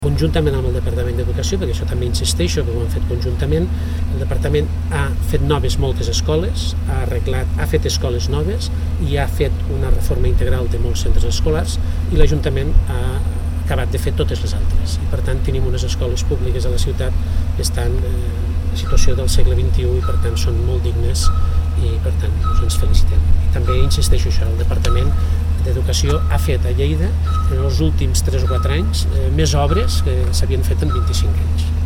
Conjuntament amb el Departament d'Educació, perquè això també insisteixo que ho han fet conjuntament, el Departament ha fet noves moltes escoles, ha fet escoles noves i ha fet una reforma integral de molts centres escolars i l'Ajuntament ha acabat de fer totes les altres. I per tant tenim unes escoles públiques a la ciutat que estan en situació del segle XXI i per tant són molt dignes i per tant ens felicitem. I també insisteixo això, el Departament d'Educació ha fet a Lleida en els últims 3 o 4 anys més obres que s'havien fet en 25 anys.